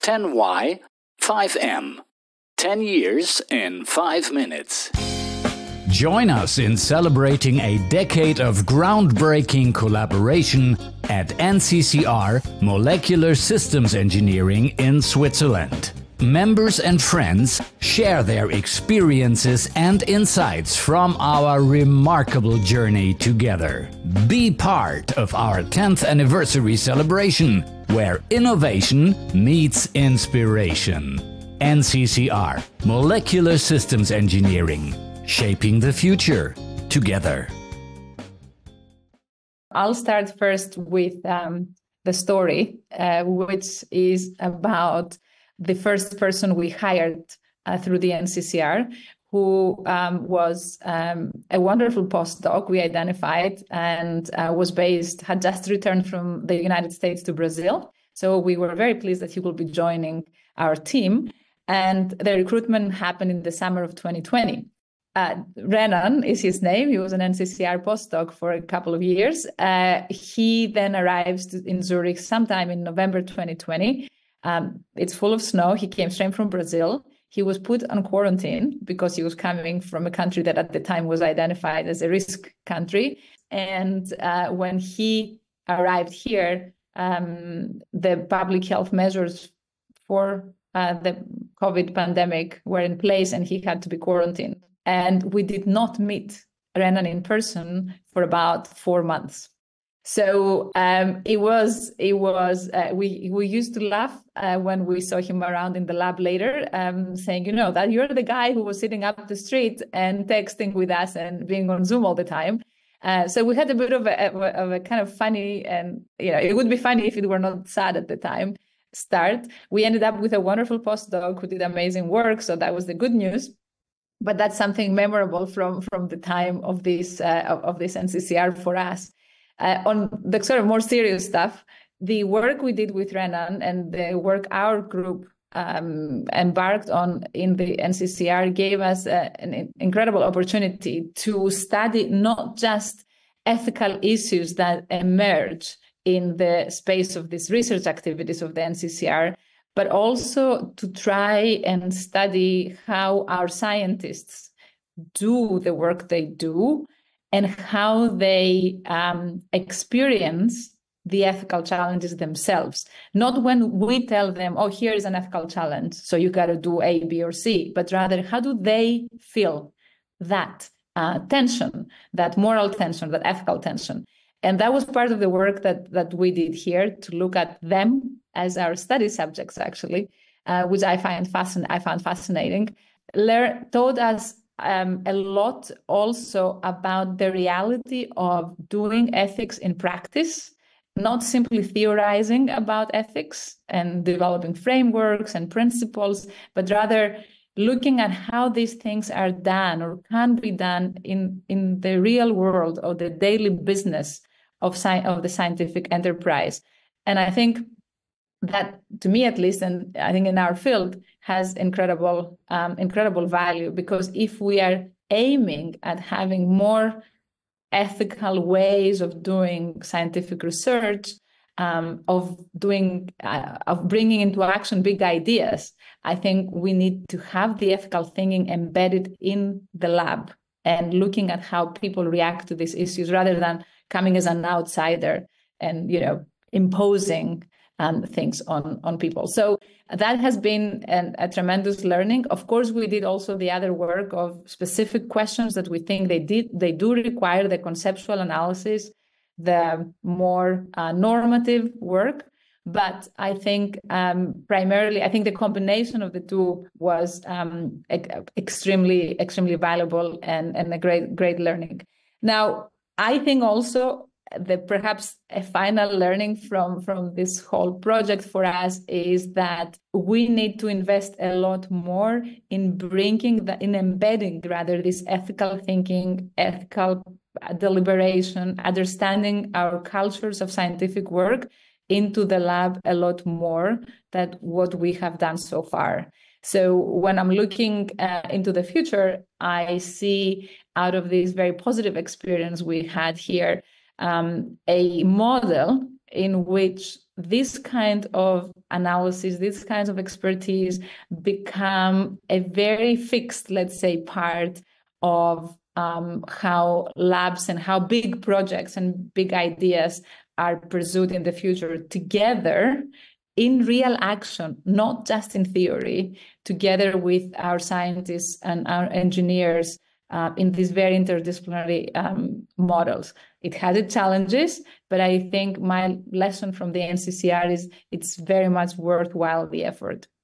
10Y, 5M. 10 years in 5 minutes. Join us in celebrating a decade of groundbreaking collaboration at NCCR Molecular Systems Engineering in Switzerland. Members and friends share their experiences and insights from our remarkable journey together. Be part of our 10th anniversary celebration, where innovation meets inspiration. NCCR, Molecular Systems Engineering, shaping the future together. I'll start first with the story, which is about the first person we hired through the NCCR, who was a wonderful postdoc we identified and had just returned from the United States to Brazil. So we were very pleased that he will be joining our team. And the recruitment happened in the summer of 2020. Renan is his name. He was an NCCR postdoc for a couple of years. He then arrives in Zurich sometime in November 2020. It's full of snow. He came straight from Brazil. He was put on quarantine because he was coming from a country that at the time was identified as a risk country. And when he arrived here, the public health measures for the COVID pandemic were in place and he had to be quarantined. And we did not meet Renan in person for about 4 months. So we used to laugh when we saw him around in the lab later, saying, that you're the guy who was sitting up the street and texting with us and being on Zoom all the time. So we had a bit of a kind of funny, and it would be funny if it were not sad at the time, start. We ended up with a wonderful postdoc who did amazing work. So that was the good news. But that's something memorable from the time of this NCCR for us. On the sort of more serious stuff, the work we did with Renan and the work our group embarked on in the NCCR gave us an incredible opportunity to study not just ethical issues that emerge in the space of these research activities of the NCCR, but also to try and study how our scientists do the work they do and how they experience the ethical challenges themselves. Not when we tell them, oh, here is an ethical challenge, so you got to do A, B, or C, but rather how do they feel that tension, that moral tension, that ethical tension. And that was part of the work that we did here, to look at them as our study subjects, actually, which I found fascinating. Taught us a lot also about the reality of doing ethics in practice, not simply theorizing about ethics and developing frameworks and principles, but rather looking at how these things are done or can be done in the real world or the daily business of the scientific enterprise. And I think that, to me at least, and I think in our field, has incredible value, because if we are aiming at having more ethical ways of doing scientific research, of bringing into action big ideas, I think we need to have the ethical thinking embedded in the lab and looking at how people react to these issues, rather than coming as an outsider and imposing things on people. So that has been a tremendous learning. Of course, we did also the other work of specific questions that we think they do require the conceptual analysis, the more normative work. But I think primarily, I think the combination of the two was extremely valuable and a great learning. Now, I think also that perhaps a final learning from this whole project for us is that we need to invest a lot more in embedding this ethical thinking, ethical deliberation, understanding our cultures of scientific work into the lab a lot more than what we have done so far. So when I'm looking into the future, I see out of this very positive experience we had here, a model in which this kind of analysis, these kinds of expertise become a very fixed, let's say, part of how labs and how big projects and big ideas are pursued in the future together in real action, not just in theory, together with our scientists and our engineers in these very interdisciplinary models. It has its challenges, but I think my lesson from the NCCR is it's very much worthwhile the effort.